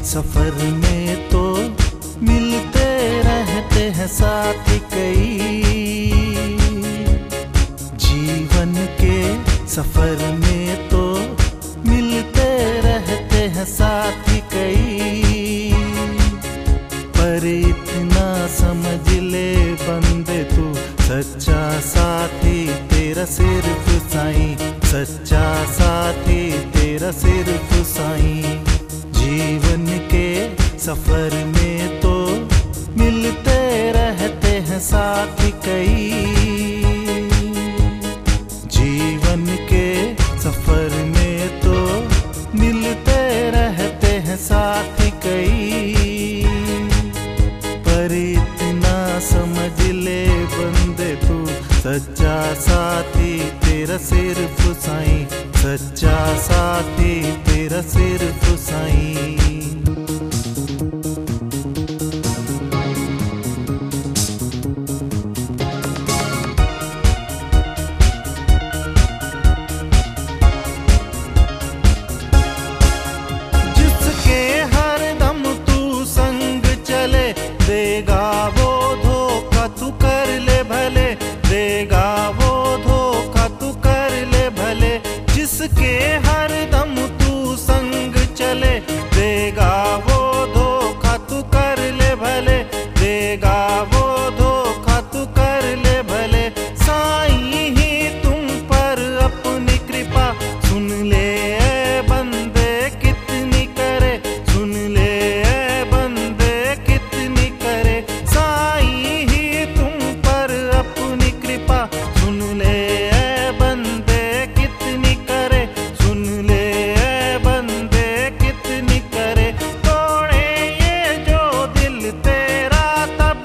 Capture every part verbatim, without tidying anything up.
सफर में तो मिलते रहते हैं साथी कई। जीवन के सफर में तो मिलते रहते हैं साथी कई। पर इतना समझ ले बंदे तू, सच्चा साथी तेरा सिर्फ साईं, सच्चा साथी तेरा सिर्फ साईं। जीवन के सफर में तो मिलते रहते हैं साथी कई। जीवन के सफर में तो मिलते रहते हैं साथी कई। पर इतना समझ ले बंदे तू, सच्चा साथी तेरा सिर्फ साईं, सच्चा साथी तेरा सिर्फ साईं। जिसके हर दम तू संग चले, देगा वो धोखा तू कर ले भले, देगा वो धोखा तू कर ले भले। जिसके हर दम तू संग चले, देगा वो धोखा तू कर ले भले, देगा वो धोखा तू कर ले भले। साईं ही तुम पर अपनी कृपा, सुन ले ए बंदे कितनी करे, सुन ले ए बंदे कितनी करे। साईं ही तुम पर अपनी कृपा, सुन ले ए बंदे कितनी करे, सुन ले ए बंदे कितनी करे। तोड़े ये जो दिल तेरा तब,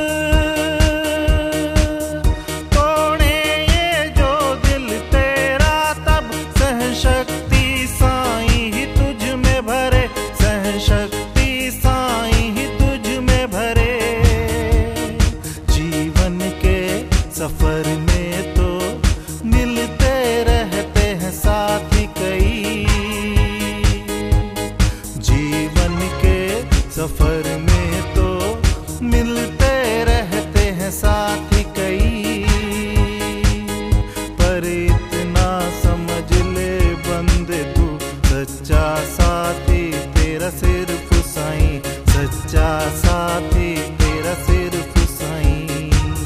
तोड़े ये जो दिल तेरा तब, सहशक्ति साईं ही तुझ में भरे, सहशक्ति साईं ही तुझ में भरे। जीवन के सफर में तो मिलते रहते हैं साथी कई। जीवन के सफर में तो मिलते रहते हैं साथी कई। पर इतना समझ ले बंदे तू, सच्चा साथी तेरा सिर्फ साईं, सच्चा साथी तेरा सिर्फ साईं।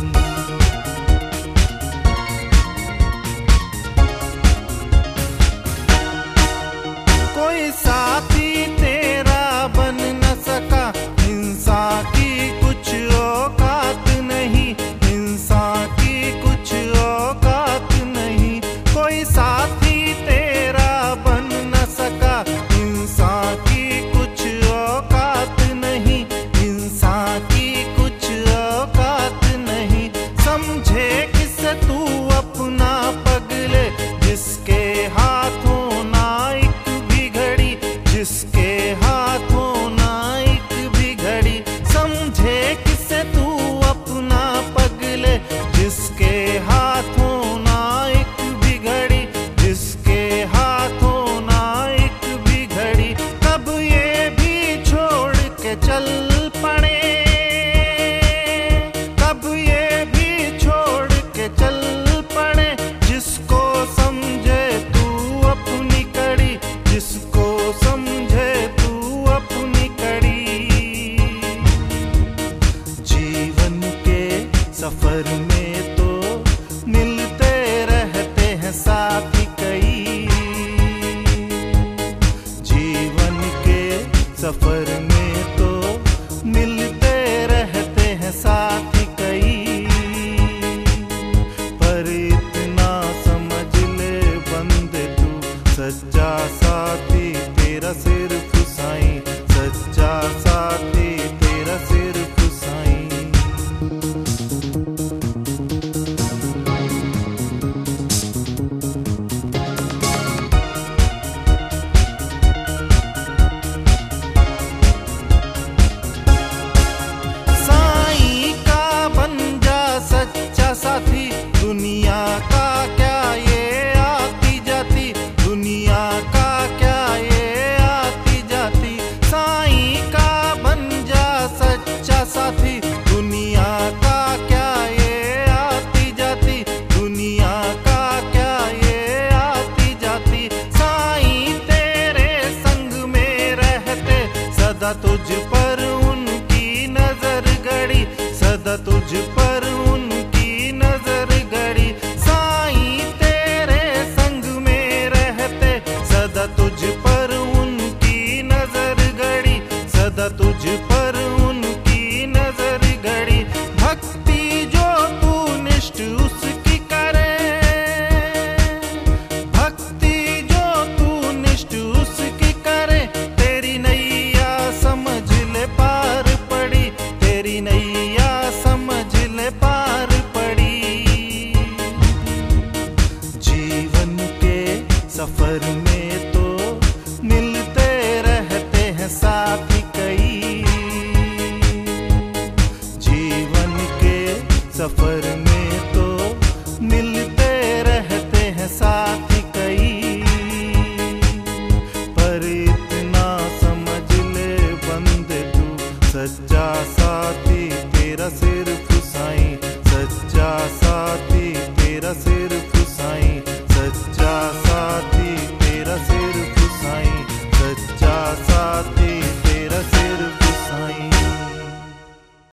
कोई साथी तेरा बन न सका, इंसान की कुछ औकात नहीं, इंसान की कुछ औकात नहीं। कोई साथी तेरा बन न सका, इंसान की कुछ औकात नहीं, इंसान की कुछ औकात नहीं। समझे किसे तू अपना पगले, जिसके हाथों ना एक भी घड़ी, जिसके हाथों ना एक भी घड़ी। समझे किसे तू अपना पगले, जिसके हाथों ना एक भी घड़ी, जिसके हाथों ना एक भी घड़ी। कब ये भी छोड़ के चल पड़े, कब ये भी छोड़ के चल पड़े। जिसको समझे तू अपनी कड़ी, जिसको समझे तू अपनी कड़ी। जीवन के सफर में तो मिलते रहते हैं साथी कई। जीवन के सफर में तो मिलते रहते हैं साथी कई। पर इतना समझ ले बंदे तू, सच्चा साथी तेरा सिर्फ साईं, सच्चा साथी तेरा सिर्फ साईं। सदा तुझ पर उनकी नजर गड़ी, सदा तुझ पर उनकी नजर गड़ी। साईं तेरे संग में रहते सदा तुझ पर उनकी नजर गड़ी, सदा तुझ पर उनकी नजर गड़ी। भक्ति जो तू निष्ठ उसकी करे, भक्ति जो तू निष्ठ उसकी करे, तेरी नैया समझ ले पार पड़ी, तेरी नैया समझ ले पार पड़ी। जीवन के सफर में